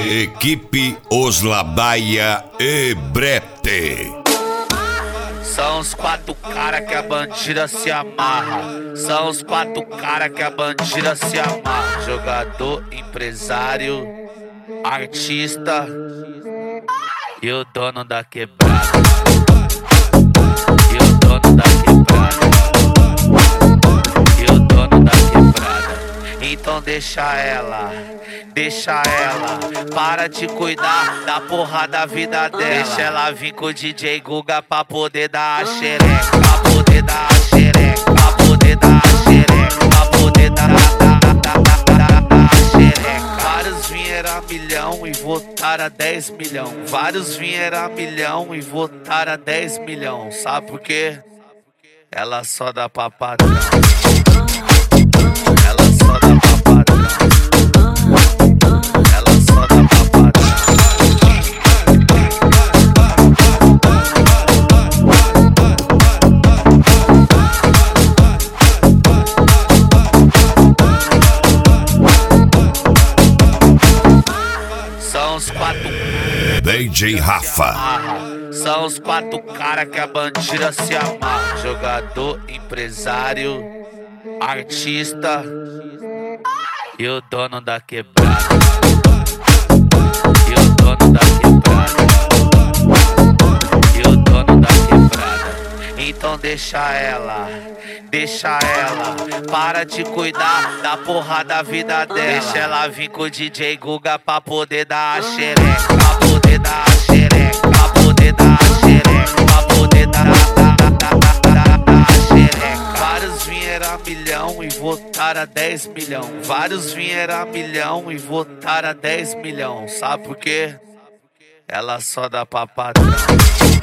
Equipe Oslabaia e Brete. São os 4 cara que a bandida se amarra. São os 4 cara que a bandida se amarra. Jogador, empresário, artista e o dono da quebrada. E o dono da quebrada. E o dono da quebrada. Então deixa ela, para de cuidar da porra da vida dela. Deixa ela vir com o DJ Guga pra poder dar a xereca, pra poder dar a xereca, pra poder dar a xereca, pra poder dar a xereca. Vários vieram a milhão e votaram a 10 milhão. Vários vieram a milhão e votaram a 10 milhão. Sabe por quê? Ela só dá pra padrão. Ela só dá pra padrão. Ela só dá pra padrão. São os 4 DJ Rafa. São os 4 cara que a bandida se amarra. Jogador, empresário, artista e o dono da quebrada. E o dono da quebrada. E o dono da quebrada. Então deixa ela, para de cuidar da porra da vida dela. Deixa ela vir com o DJ Guga pra poder dar a xereca, pra poder dar a xereca, pra poder dar a xereca, pra poder dar a xereca. Vários vieram a milhão e votaram a 10 milhão. Vários vieram a milhão e votaram a 10 milhão. Sabe por quê? Ela só dá pra padrão.